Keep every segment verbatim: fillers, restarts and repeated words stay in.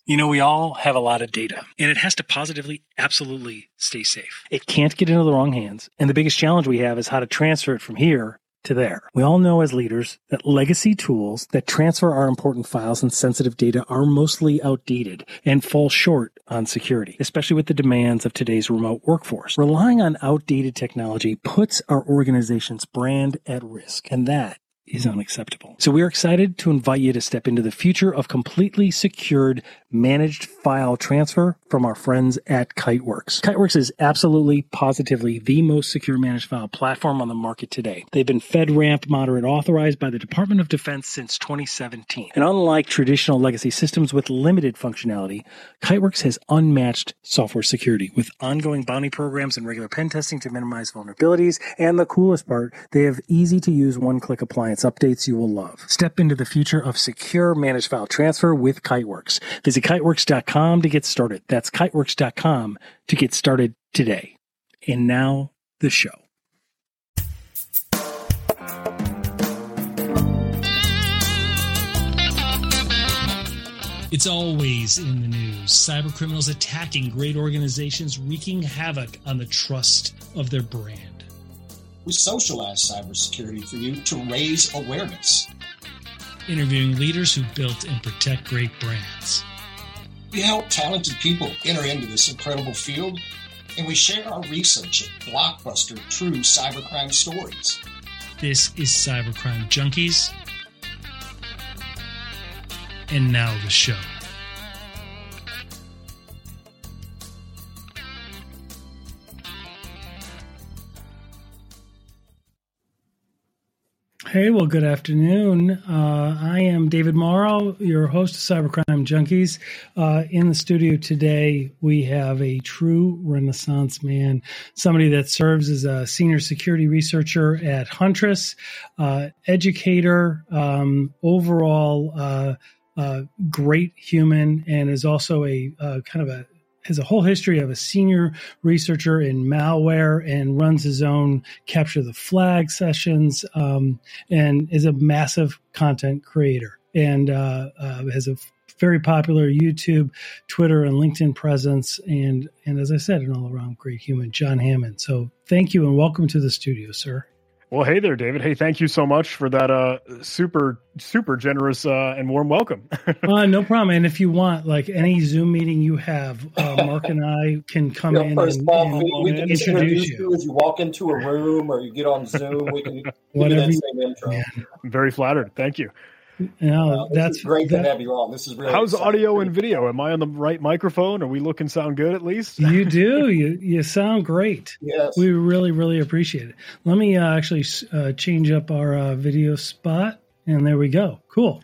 You know, we all have a lot of data, and it has to positively, absolutely stay safe. It can't get into the wrong hands, and the biggest challenge we have is how to transfer it from here to there. We all know as leaders that legacy tools that transfer our important files and sensitive data are mostly outdated and fall short on security, especially with the demands of today's remote workforce. Relying on outdated technology puts our organization's brand at risk, and that is unacceptable. So we are excited to invite you to step into the future of completely secured managed file transfer from our friends at Kiteworks. Kiteworks is absolutely, positively the most secure managed file platform on the market today. They've been FedRAMP moderate authorized by the Department of Defense since twenty seventeen. And unlike traditional legacy systems with limited functionality, Kiteworks has unmatched software security with ongoing bounty programs and regular pen testing to minimize vulnerabilities. And the coolest part, they have easy to use one-click appliance updates you will love. Step into the future of secure managed file transfer with Kiteworks. Visit kiteworks dot com to get started. That's kiteworks dot com to get started today. And now, the show. It's always in the news. Cyber criminals attacking great organizations, wreaking havoc on the trust of their brand. We socialize cybersecurity for you to raise awareness. Interviewing leaders who built and protect great brands. We help talented people enter into this incredible field, and we share our research at blockbuster true cybercrime stories. This is Cybercrime Junkies. And now the show. Hey, well, good afternoon. Uh, I am David Morrow, your host of Cybercrime Junkies. Uh, in the studio today, we have a true Renaissance man, somebody that serves as a senior security researcher at Huntress, uh, educator, um, overall uh, uh, great human, and is also a uh, kind of a has a whole history of a senior researcher in malware and runs his own capture the flag sessions, um, and is a massive content creator and uh, uh, has a very popular YouTube, Twitter, and LinkedIn presence. And, and as I said, an all around great human, John Hammond. So thank you and welcome to the studio, sir. Well, hey there, David. Hey, thank you so much for that uh, super, super generous uh, and warm welcome. uh, no problem. And if you want, like any Zoom meeting you have, uh, Mark and I can come you know, in first and, off, and, we, we and can introduce you. you. As you walk into a room or you get on Zoom, we can give Whatever you that same intro. Man. I'm very flattered. Thank you. No, uh, that's great that, to have you on. This is really how's exciting. Audio and video? Am I on the right microphone? Are we looking sound good at least? You do. You you sound great. Yes. We really, really appreciate it. Let me uh, actually uh, change up our uh, video spot. And there we go. Cool.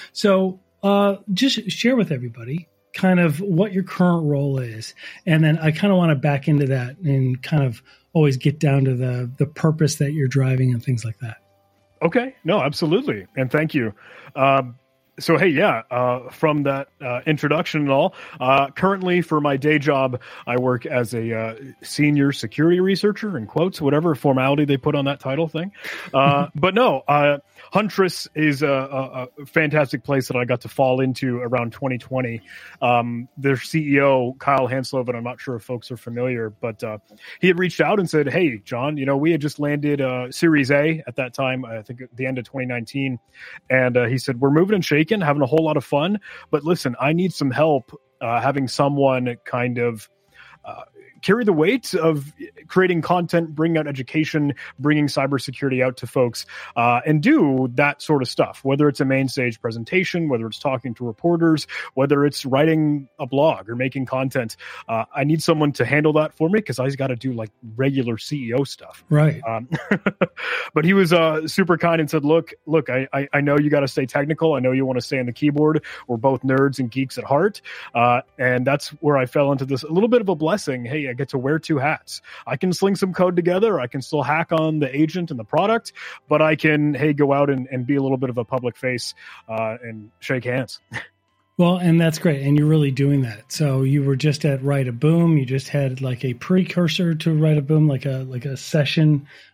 So uh, just share with everybody kind of what your current role is. And then I kind of want to back into that and kind of always get down to the the purpose that you're driving and things like that. Okay. No, absolutely. And thank you. Um, so, hey, yeah, uh, from that uh, introduction and all, uh, currently for my day job, I work as a uh, senior security researcher, in quotes, whatever formality they put on that title thing. Uh, but no, uh, Huntress is a, a, a fantastic place that I got to fall into around twenty twenty. Um, their C E O, Kyle Hansloven, I'm not sure if folks are familiar, but uh, he had reached out and said, hey, John, you know, we had just landed uh, Series A at that time, I think at the end of twenty nineteen. And uh, he said, we're moving and shaking, having a whole lot of fun. But listen, I need some help uh, having someone kind of uh, carry the weight of creating content, bringing out education, bringing cybersecurity out to folks, uh, and do that sort of stuff, whether it's a main stage presentation, whether it's talking to reporters, whether it's writing a blog or making content. Uh, I need someone to handle that for me because I got to do like regular C E O stuff. Right. Um, but he was uh, super kind and said, look, look, I, I, I know you got to stay technical. I know you want to stay on the keyboard. We're both nerds and geeks at heart. Uh, and that's where I fell into this, a little bit of a blessing. Hey, I get to wear two hats. I can sling some code together. I can still hack on the agent and the product, but I can, hey, go out and, and be a little bit of a public face uh, and shake hands. Well, and that's great. And you're really doing that. So you were just at Write a Boom. You just had like a precursor to Write a Boom, like a like a session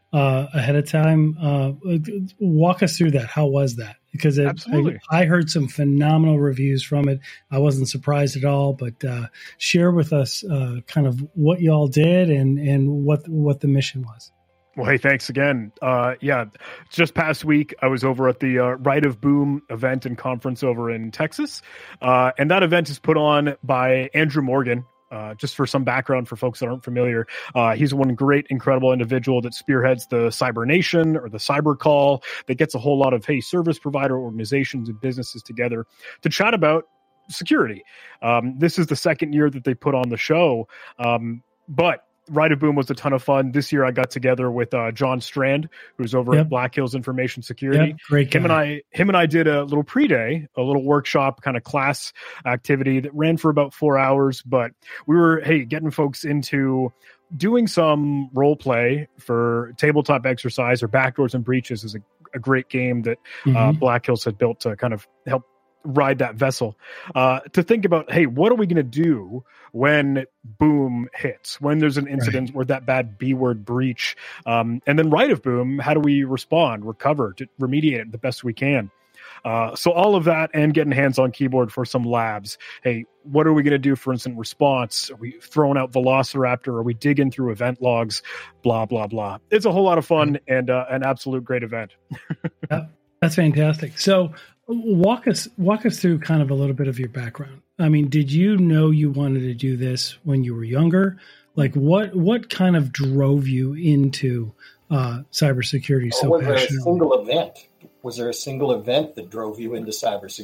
uh, ahead of time. Uh, walk us through that. How was that? Because it, I, I heard some phenomenal reviews from it. I wasn't surprised at all, but uh, share with us uh, kind of what y'all did and, and what what the mission was. Well, hey, thanks again. Uh, yeah, just past week, I was over at the uh, Right of Boom event and conference over in Texas. Uh, and that event is put on by Andrew Morgan. Uh, just for some background for folks that aren't familiar, uh, he's one great, incredible individual that spearheads the Cyber Nation or the Cyber Call that gets a whole lot of, hey, service provider organizations and businesses together to chat about security. Um, this is the second year that they put on the show, um, but Right of Boom was a ton of fun. This year I got together with uh, John Strand, who's over yep. at Black Hills Information Security. Yep, great guy. Him and I, him and I did a little pre-day, a little workshop kind of class activity that ran for about four hours. But we were, hey, getting folks into doing some role play for tabletop exercise or Backdoors and Breaches is a, a great game that mm-hmm. uh, Black Hills had built to kind of help ride that vessel, uh, to think about, hey, what are we going to do when boom hits, when there's an incident right. where that bad B word breach, um, and then Right of Boom, how do we respond, recover, to remediate it the best we can? Uh, so all of that and getting hands on keyboard for some labs. Hey, what are we going to do for incident response? Are we throwing out Velociraptor? Are we digging through event logs? Blah, blah, blah. It's a whole lot of fun mm-hmm. and uh, an absolute great event. Yeah, that's fantastic. So Walk us walk us through kind of a little bit of your background. I mean, did you know you wanted to do this when you were younger? Like, what what kind of drove you into uh, cybersecurity so was passionately? Was there a single event? Was there a single event that drove you into cybersecurity?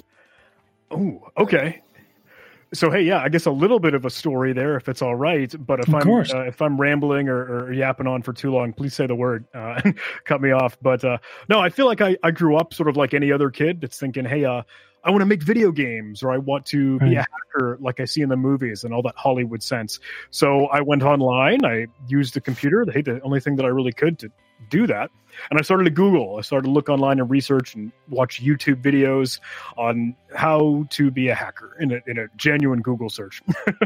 Oh, okay. So, hey, yeah, I guess a little bit of a story there, if it's all right. But if of I'm course. uh, if I'm rambling or, or yapping on for too long, please say the word uh, and cut me off. But uh, no, I feel like I, I grew up sort of like any other kid that's thinking, hey, uh, I want to make video games, or I want to right. be a hacker like I see in the movies and all that Hollywood sense. So I went online. I used the computer, hey, the only thing that I really could to do that. And I started to Google. I started to look online and research and watch YouTube videos on how to be a hacker in a, in a genuine Google search.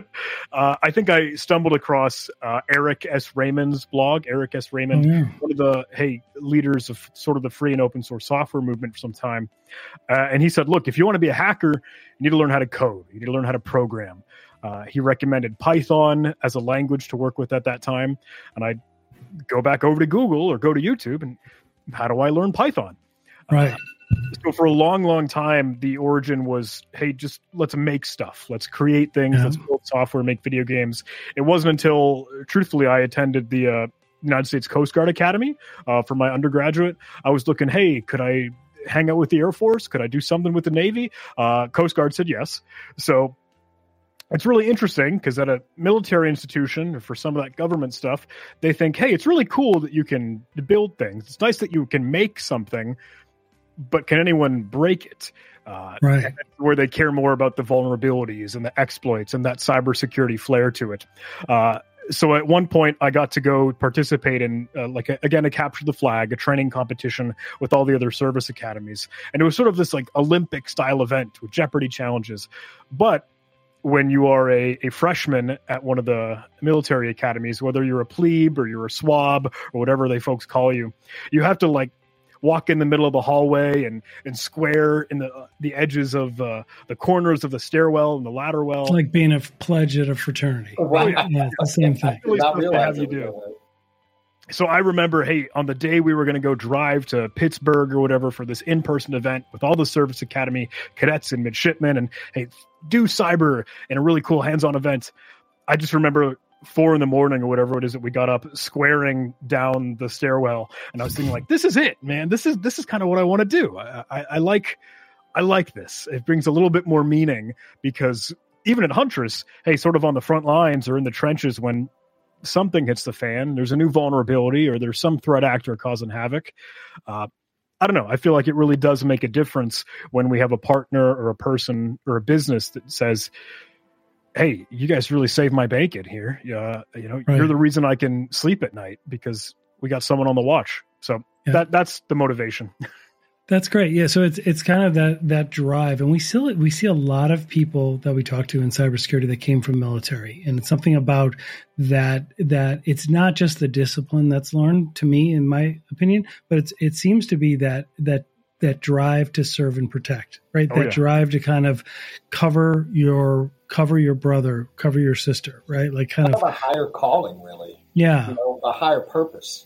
uh, I think I stumbled across uh, Eric S. Raymond's blog. Eric S. Raymond, oh, yeah. one of the hey leaders of sort of the free and open source software movement for some time. Uh, and he said, look, if you want to be a hacker, you need to learn how to code. You need to learn how to program. Uh, he recommended Python as a language to work with at that time. And I go back over to Google or go to YouTube and how do I learn Python? Right. Uh, so for a long, long time, the origin was, hey, just let's make stuff. Let's create things. Yeah. Let's build software, make video games. It wasn't until, truthfully, I attended the uh, United States Coast Guard Academy uh, for my undergraduate. I was looking, hey, could I hang out with the Air Force? Could I do something with the Navy? Uh, Coast Guard said yes. So it's really interesting because at a military institution or for some of that government stuff, they think, hey, it's really cool that you can build things. It's nice that you can make something, but can anyone break it? Uh, right. Where they care more about the vulnerabilities and the exploits and that cybersecurity flair to it. Uh, so at one point, I got to go participate in, uh, like, a, again, a Capture the Flag, a training competition with all the other service academies. And it was sort of this like Olympic-style event with Jeopardy challenges. But when you are a, a freshman at one of the military academies, whether you're a plebe or you're a swab or whatever they folks call you, you have to like walk in the middle of the hallway and, and square in the uh, the edges of uh, the corners of the stairwell and the ladder well. It's like being a pledge at a fraternity. Right. Yeah, it's the same thing. Not have you do. So I remember, hey, on the day we were going to go drive to Pittsburgh or whatever for this in-person event with all the Service Academy cadets and midshipmen and, hey, do cyber in a really cool hands-on event. I just remember four in the morning or whatever it is that we got up squaring down the stairwell. And I was thinking like, this is it, man. This is, this is kind of what I want to do. I, I, I like, I like this. It brings a little bit more meaning because even at Huntress, hey, sort of on the front lines or in the trenches when something hits the fan, there's a new vulnerability or there's some threat actor causing havoc. Uh, I don't know. I feel like it really does make a difference when we have a partner or a person or a business that says, hey, you guys really saved my bacon here. Uh, you know, right. You're the reason I can sleep at night because we got someone on the watch. So yeah. that that's the motivation. That's great. Yeah. So it's it's kind of that that drive. And we still we see a lot of people that we talk to in cybersecurity that came from military. And it's something about that that it's not just the discipline that's learned, to me, in my opinion, but it's it seems to be that that that drive to serve and protect, right? Oh, that yeah. drive to kind of cover your cover your brother, cover your sister, right? Like kind of a higher calling, really. Yeah. You know, a higher purpose.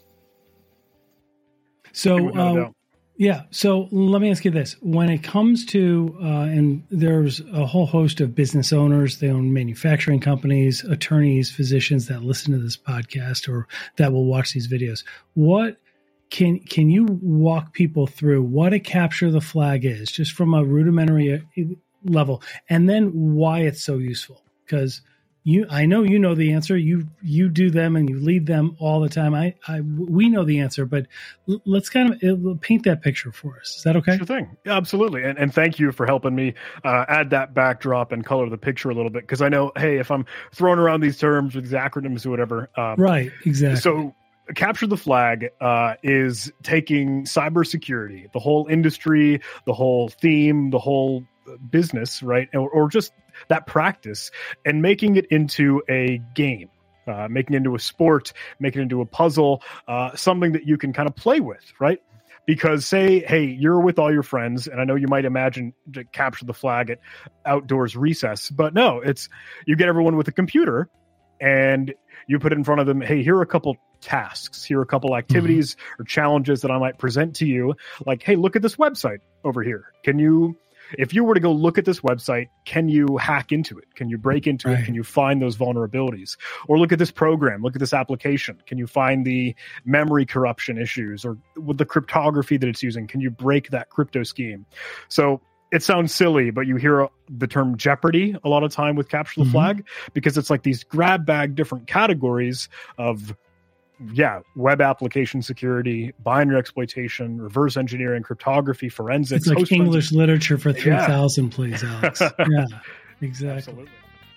So, No uh, doubt. yeah. So let me ask you this. When it comes to, uh, and there's a whole host of business owners, they own manufacturing companies, attorneys, physicians that listen to this podcast or that will watch these videos. What can, can you walk people through what a capture the flag is, just from a rudimentary level, and then why it's so useful? Because You, I know you know the answer. You you do them and you lead them all the time. I, I we know the answer, but l- let's kind of uh, paint that picture for us. Is that okay? Sure thing. Yeah, absolutely. And and thank you for helping me uh, add that backdrop and color the picture a little bit, because I know, hey, if I'm throwing around these terms with these acronyms or whatever, um, Right. Exactly. So, capture the flag uh, is taking cybersecurity, the whole industry, the whole theme, the whole business, right, or, or just that practice, and making it into a game, uh, making it into a sport, making it into a puzzle, uh, something that you can kind of play with, right? Because say, hey, you're with all your friends, and I know you might imagine to capture the flag at outdoors recess, but no, it's you get everyone with a computer and you put it in front of them, hey, here are a couple tasks, here are a couple activities mm-hmm. or challenges that I might present to you. Like, hey, look at this website over here. Can you, if you were to go look at this website, can you hack into it? Can you break into right. it? Can you find those vulnerabilities? Or look at this program, look at this application. Can you find the memory corruption issues, or with the cryptography that it's using? Can you break that crypto scheme? So it sounds silly, but you hear the term Jeopardy a lot of time with Capture the mm-hmm. Flag, because it's like these grab bag different categories of, yeah, web application security, binary exploitation, reverse engineering, cryptography, forensics. It's like English forensics. literature for three thousand, yeah. please, Alex. Yeah, exactly. Absolutely.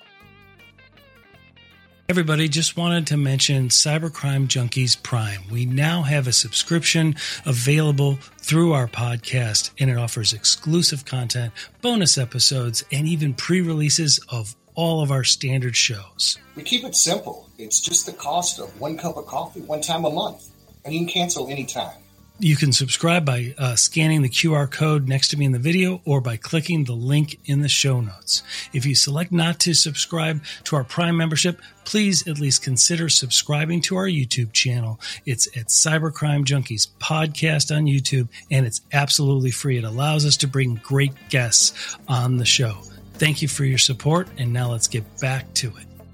Everybody, just wanted to mention Cybercrime Junkies Prime. We now have a subscription available through our podcast, and it offers exclusive content, bonus episodes, and even pre-releases of all of our standard shows. We keep it simple. It's just the cost of one cup of coffee one time a month, and you can cancel anytime. You can subscribe by uh, scanning the Q R code next to me in the video, or by clicking the link in the show notes. If you select not to subscribe to our Prime membership, please at least consider subscribing to our YouTube channel. It's at Cybercrime Junkies Podcast on YouTube, and it's absolutely free. It allows us to bring great guests on the show. Thank you for your support, and now let's get back to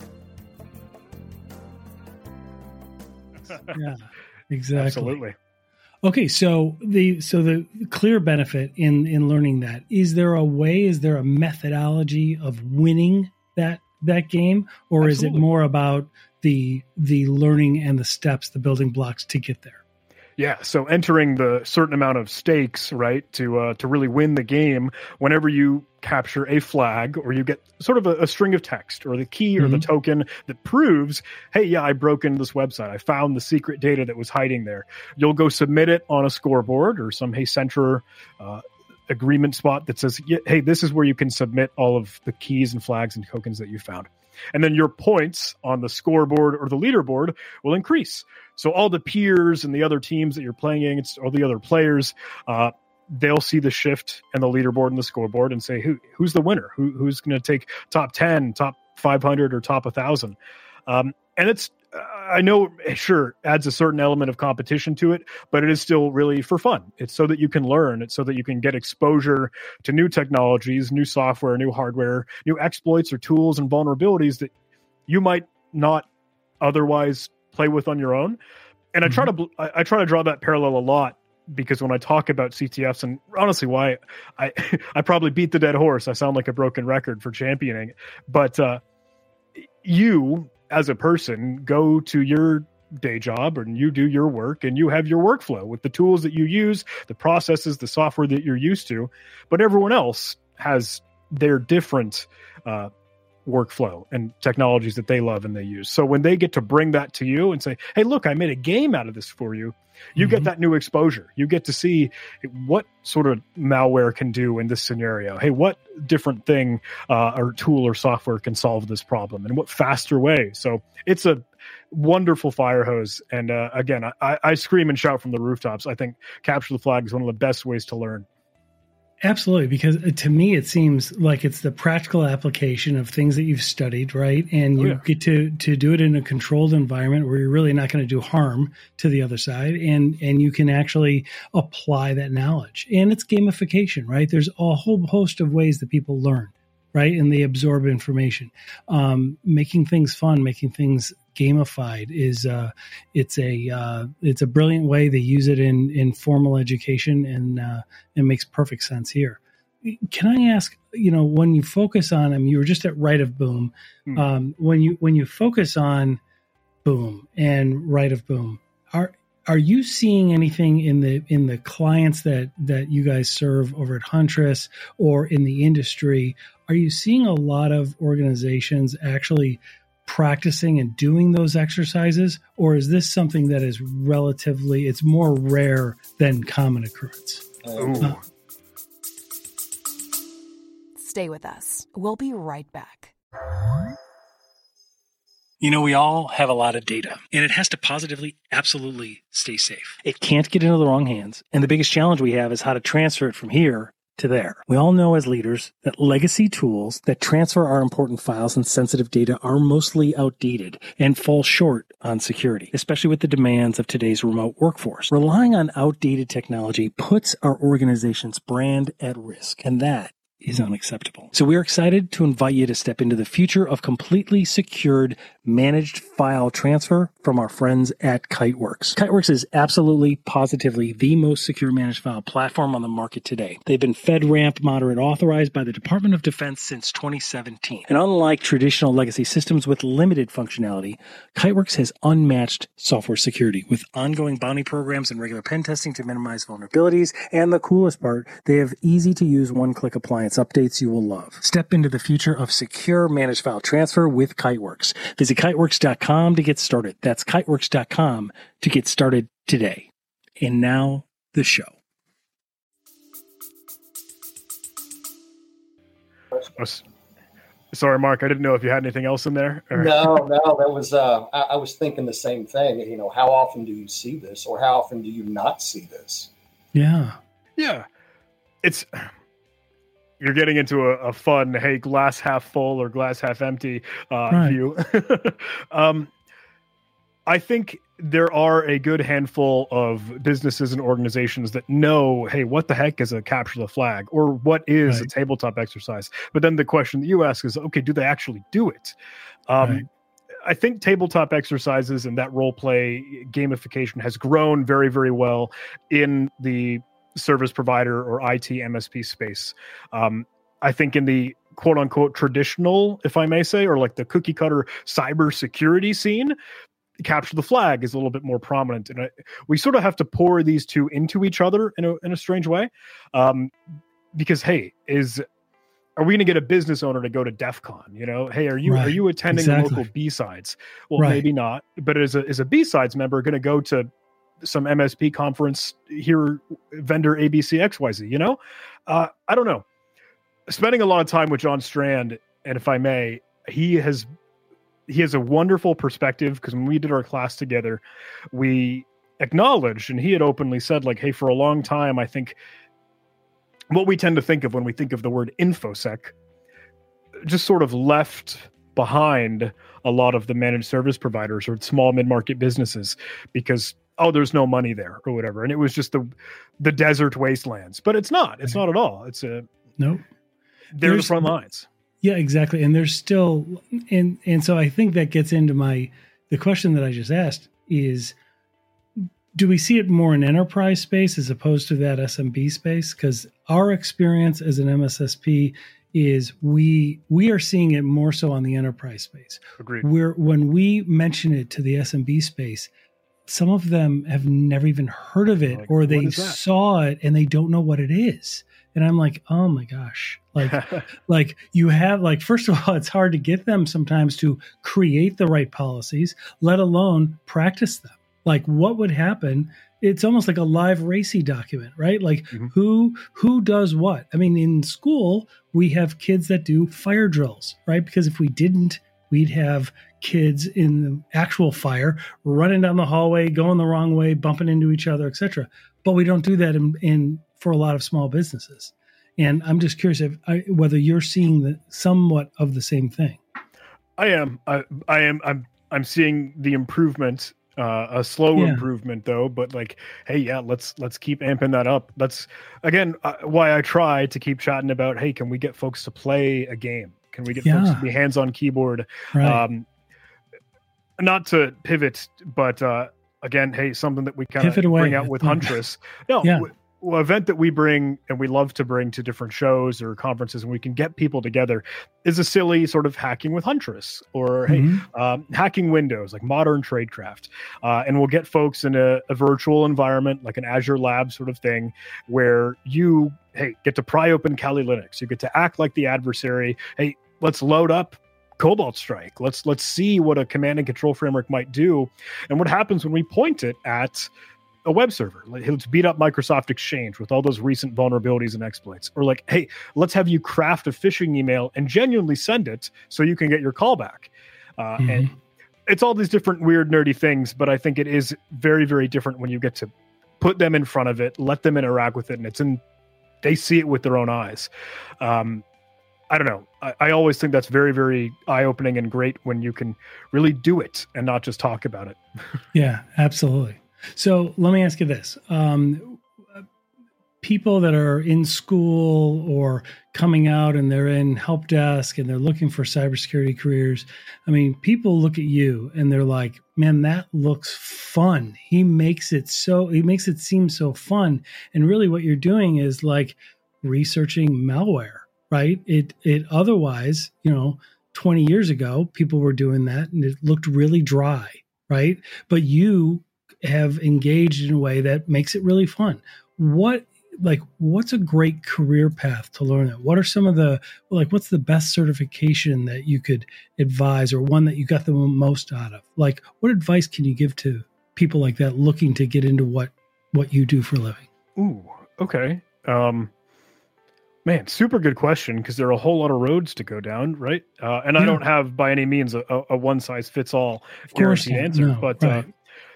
it. Yeah, exactly. Absolutely. Okay, so the so the clear benefit in in learning that, is there a way, is there a methodology of winning that that game, or Absolutely. Is it more about the the learning and the steps, the building blocks to get there? Yeah, so entering the certain amount of stakes, right, to uh, to really win the game, whenever you capture a flag, or you get sort of a, a string of text, or the key, or mm-hmm. the token that proves, hey, yeah, I broke into this website, I found the secret data that was hiding there. You'll go submit it on a scoreboard or some HeyCentre uh, agreement spot that says, hey, this is where you can submit all of the keys and flags and tokens that you found. And then your points on the scoreboard or the leaderboard will increase. So all the peers and the other teams that you're playing against, or the other players, uh, they'll see the shift and the leaderboard and the scoreboard and say, who who's the winner? Who who's going to take top ten, top five hundred, or top one thousand? Um, and it's, uh, I know, sure, adds a certain element of competition to it, but it is still really for fun. It's so that you can learn. It's so that you can get exposure to new technologies, new software, new hardware, new exploits or tools and vulnerabilities that you might not otherwise play with on your own. And mm-hmm. I try to I, I try to draw that parallel a lot, because when I talk about C T Fs, and honestly, why I I probably beat the dead horse. I sound like a broken record for championing, but uh, you as a person go to your day job and you do your work, and you have your workflow with the tools that you use, the processes, the software that you're used to. But everyone else has their different uh, workflow and technologies that they love and they use. So when they get to bring that to you and say, hey, look, I made a game out of this for you, you mm-hmm. get that new exposure. You get to see what sort of malware can do in this scenario. Hey, what different thing uh, or tool or software can solve this problem, and what faster way. So it's a wonderful fire hose. And uh, again, I, I scream and shout from the rooftops. I think Capture the Flag is one of the best ways to learn. Absolutely, because to me it seems like it's the practical application of things that you've studied, right? And you oh, yeah. get to to do it in a controlled environment where you're really not going to do harm to the other side, and and you can actually apply that knowledge. And it's gamification, right? There's a whole host of ways that people learn, right? And they absorb information. Um, making things fun, making things gamified is uh, it's a uh, it's a brilliant way. They use it in in formal education, and uh, it makes perfect sense here. Can I ask, you know, when you focus on them, you were just at Right of Boom. Hmm. Um, when you when you focus on Boom and Right of Boom, are are you seeing anything in the in the clients that that you guys serve over at Huntress or in the industry? Are you seeing a lot of organizations actually practicing and doing those exercises, or is this something that is relatively, it's more rare than common occurrence? Uh, Stay with us. We'll be right back. You know, we all have a lot of data, and it has to positively, absolutely stay safe. It can't get into the wrong hands, and the biggest challenge we have is how to transfer it from here to there. We all know as leaders that legacy tools that transfer our important files and sensitive data are mostly outdated and fall short on security, especially with the demands of today's remote workforce. Relying on outdated technology puts our organization's brand at risk, and that is unacceptable. So we're excited to invite you to step into the future of completely secured managed file transfer from our friends at Kiteworks. Kiteworks is absolutely, positively the most secure managed file platform on the market today. They've been FedRAMP moderate authorized by the Department of Defense since twenty seventeen. And unlike traditional legacy systems with limited functionality, Kiteworks has unmatched software security with ongoing bounty programs and regular pen testing to minimize vulnerabilities. And the coolest part, they have easy to use one-click appliance updates you will love. Step into the future of secure managed file transfer with Kiteworks. Visit kiteworks dot com to get started. That's kiteworks dot com to get started today. And now, the show. Oh, sorry, Mark, I didn't know if you had anything else in there. Or... No, no, that was, uh, I, I was thinking the same thing. You know, how often do you see this, or how often do you not see this? Yeah. Yeah. It's... You're getting into a, a fun, hey, glass half full or glass half empty uh, right. view. um, I think there are a good handful of businesses and organizations that know, hey, what the heck is a capture the flag, or what is right. a tabletop exercise? But then the question that you ask is, okay, do they actually do it? Um, right. I think tabletop exercises and that role play gamification has grown very, very well in the service provider or I T M S P space. Um, I think in the quote unquote traditional, if I may say, or like the cookie cutter cybersecurity scene, capture the flag is a little bit more prominent. And I, we sort of have to pour these two into each other in a, in a strange way. Um, because, hey, is, are we going to get a business owner to go to DEF CON? You know, hey, are you, right. are you attending exactly. the local B-sides? Well, right. maybe not, but as a, as a B-sides member going to go to some M S P conference here, vendor A B C X Y Z, you know, uh, I don't know. Spending a lot of time with John Strand, and if I may, he has, he has a wonderful perspective, because when we did our class together, we acknowledged, and he had openly said, like, hey, for a long time, I think what we tend to think of when we think of the word InfoSec just sort of left behind a lot of the managed service providers or small mid-market businesses, because oh, there's no money there or whatever. And it was just the the desert wastelands. But it's not. It's not at all. It's a no. They're there's, the front lines. Yeah, exactly. And there's still and and so I think that gets into my the question that I just asked is, do we see it more in enterprise space as opposed to that S M B space? Because our experience as an M S S P is we we are seeing it more so on the enterprise space. Agreed. Where when we mention it to the S M B space, some of them have never even heard of it, like, or they saw it and they don't know what it is. And I'm like, oh my gosh, like, like you have like, first of all, it's hard to get them sometimes to create the right policies, let alone practice them. Like what would happen? It's almost like a live racy document, right? Like mm-hmm. who who does what? I mean, in school, we have kids that do fire drills, right? Because if we didn't, we'd have kids in the actual fire running down the hallway, going the wrong way, bumping into each other, et cetera. But we don't do that in, in for a lot of small businesses. And I'm just curious if I, whether you're seeing the, somewhat of the same thing. I am. I, I am. I'm. I'm seeing the improvement. Uh, a slow yeah. improvement though, but like, hey, yeah, let's let's keep amping that up. That's again uh, why I try to keep chatting about. Hey, can we get folks to play a game? Can we get yeah. folks to be hands-on keyboard? Right. Um, not to pivot, but uh, again, hey, something that we kind of bring out with Huntress. No, yeah. w- w- event that we bring and we love to bring to different shows or conferences, and we can get people together, is a silly sort of hacking with Huntress or mm-hmm. hey, um, hacking Windows, like modern tradecraft. Uh, and we'll get folks in a, a virtual environment, like an Azure Lab sort of thing, where you, hey, get to pry open Kali Linux. You get to act like the adversary. Hey, let's load up Cobalt Strike. Let's let's see what a command and control framework might do, and what happens when we point it at a web server. Let's beat up Microsoft Exchange with all those recent vulnerabilities and exploits. Or like, hey, let's have you craft a phishing email and genuinely send it so you can get your callback. Uh, mm-hmm. And it's all these different weird, nerdy things, but I think it is very, very different when you get to put them in front of it, let them interact with it, and it's in, they see it with their own eyes. Um, I don't know. I, I always think that's very, very eye-opening and great when you can really do it and not just talk about it. Yeah, absolutely. So let me ask you this. Um, people that are in school or coming out and they're in help desk and they're looking for cybersecurity careers. I mean, people look at you and they're like, man, that looks fun. He makes it so, he makes it seem so fun. And really what you're doing is like researching malware, right? It, it otherwise, you know, twenty years ago, people were doing that and it looked really dry, right? But you have engaged in a way that makes it really fun. What, like, what's a great career path to learn that? What are some of the, like, what's the best certification that you could advise or one that you got the most out of? Like, what advice can you give to people like that looking to get into what, what you do for a living? Ooh, okay. Um, man, super good question, because there are a whole lot of roads to go down, right? Uh, and yeah. I don't have by any means a, a one-size-fits-all guaranteed answer, no, but right. uh,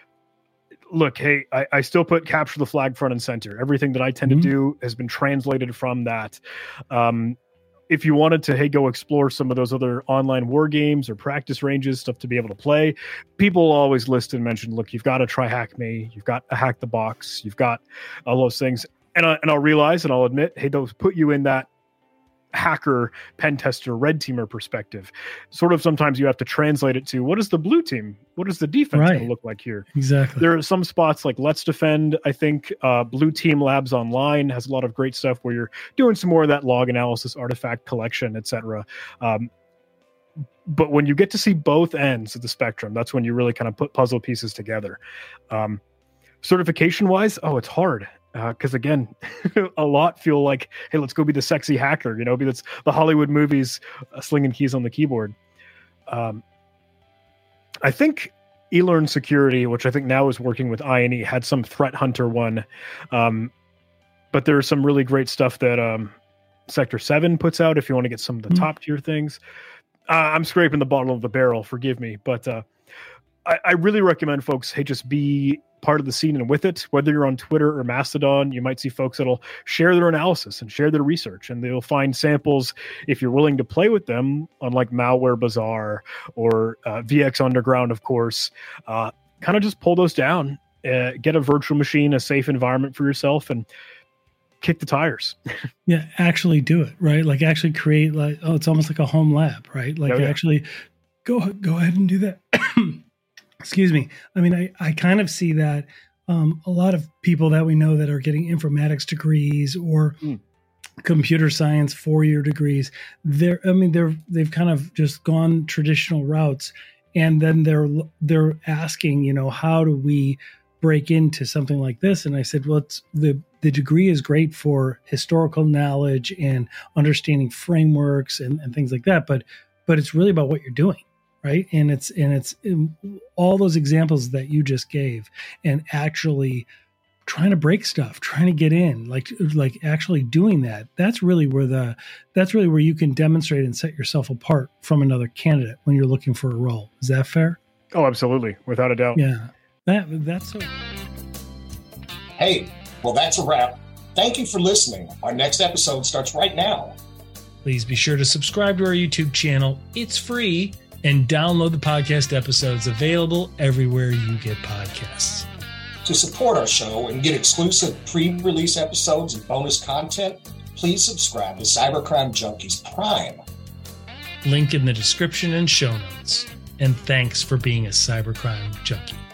look, hey, I, I still put capture the flag front and center. Everything that I tend mm-hmm. to do has been translated from that. Um, if you wanted to, hey, go explore some of those other online war games or practice ranges, stuff to be able to play, people always list and mention, look, you've got to try Hack Me. You've got to Hack the Box. You've got all those things. And, I, and I'll realize and I'll admit, hey, those put you in that hacker, pen tester, red teamer perspective. Sort of sometimes you have to translate it to, what is the blue team? What is the defense right. going to look like here? Exactly. There are some spots like Let's Defend. I think uh, Blue Team Labs Online has a lot of great stuff where you're doing some more of that log analysis, artifact collection, et cetera. Um, but when you get to see both ends of the spectrum, that's when you really kind of put puzzle pieces together. Um, certification wise, oh, it's hard. Because uh, again, a lot feel like, hey, let's go be the sexy hacker, you know, be that's the Hollywood movies uh, slinging keys on the keyboard. Um, I think eLearn Security, which I think now is working with I N E, had some Threat Hunter one. Um, but there's some really great stuff that um, Sector seven puts out if you want to get some of the mm-hmm. top tier things. Uh, I'm scraping the bottom of the barrel, forgive me. But uh, I, I really recommend folks, hey, just be part of the scene and with it, whether you're on Twitter or Mastodon. You might see folks that'll share their analysis and share their research, and they'll find samples if you're willing to play with them on like Malware Bazaar or uh, V X Underground, of course. Uh, kind of just pull those down, uh, get a virtual machine, a safe environment for yourself, and kick the tires. Yeah, actually do it, right? Like actually create like, oh, it's almost like a home lab, right? Like oh, yeah. actually go go ahead and do that. Excuse me. I mean, I, I kind of see that um, a lot of people that we know that are getting informatics degrees or mm. computer science four-year degrees, they're, I mean, they're, they've kind of just gone traditional routes, and then they're, they're asking, you know, how do we break into something like this? And I said, well, it's the, the degree is great for historical knowledge and understanding frameworks and, and things like that. But but it's really about what you're doing, right? And it's and it's all those examples that you just gave, and actually trying to break stuff, trying to get in, like like actually doing that. That's really where the that's really where you can demonstrate and set yourself apart from another candidate when you're looking for a role. Is that fair? Oh, absolutely, without a doubt. Yeah, that that's so. Hey, well, that's a wrap. Thank you for listening. Our next episode starts right now. Please be sure to subscribe to our YouTube channel. It's free, and download the podcast episodes available everywhere you get podcasts. To support our show and get exclusive pre-release episodes and bonus content, please subscribe to Cybercrime Junkies Prime. Link in the description and show notes. And thanks for being a cybercrime junkie.